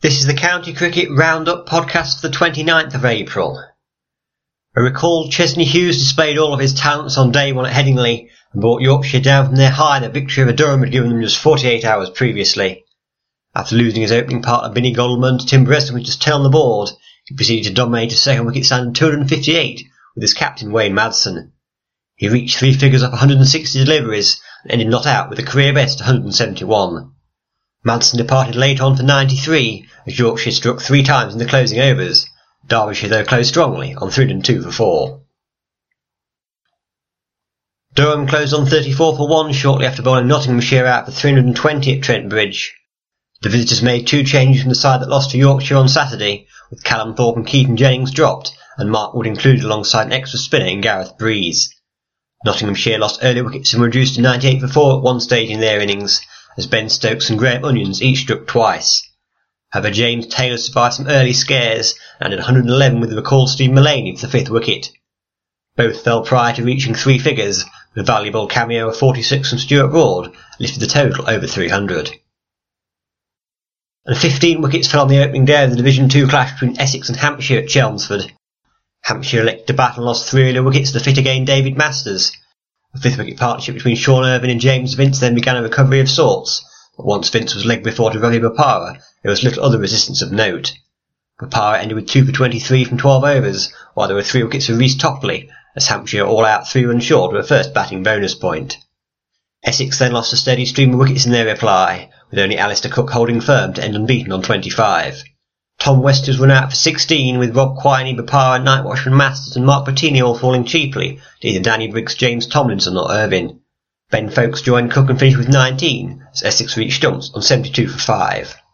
This is the County Cricket Roundup podcast for the 29th of April. A recalled Chesney Hughes displayed all of his talents on day one at Headingley and brought Yorkshire down from their high that victory over Durham had given them just 48 hours previously. After losing his opening partner Binny Goldman to Tim Breslin with just 10 on the board, he proceeded to dominate a second wicket stand of 258 with his captain Wayne Madsen. He reached three figures off 160 deliveries and ended not out with a career best 171. Madsen departed late on for 93 as Yorkshire struck three times in the closing overs. Derbyshire though closed strongly on 302 for 4. Durham closed on 34 for 1 shortly after bowling Nottinghamshire out for 320 at Trent Bridge. The visitors made two changes from the side that lost to Yorkshire on Saturday, with Callum Thorpe and Keaton Jennings dropped and Mark Wood included alongside an extra spinner in Gareth Breeze. Nottinghamshire lost early wickets and were reduced to 98 for 4 at one stage in their innings, as Ben Stokes and Graham Onions each struck twice. However, James Taylor survived some early scares and at 111 with the recalled Steve Mullaney for the fifth wicket. Both fell prior to reaching three figures, with a valuable cameo of 46 from Stuart Broad lifted the total over 300. And 15 wickets fell on the opening day of the Division 2 clash between Essex and Hampshire at Chelmsford. Hampshire elected to bat and lost three early wickets to the fit again David Masters. The fifth wicket partnership between Sean Irvine and James Vince then began a recovery of sorts, but once Vince was legged before to Ravi Bopara, there was little other resistance of note. Bopara ended with 2 for 23 from 12 overs, while there were three wickets for Rhys Topley, as Hampshire all out 3 runs short of a first batting bonus point. Essex then lost a steady stream of wickets in their reply, with only Alistair Cook holding firm to end unbeaten on 25. Tom West was run out for 16, with Rob Quiney, Bopara, Night Watchman Masters and Mark Bettini all falling cheaply to either Danny Briggs, James Tomlinson or Irvine. Ben Folkes joined Cook and finished with 19, as Essex reached stumps on 72 for 5.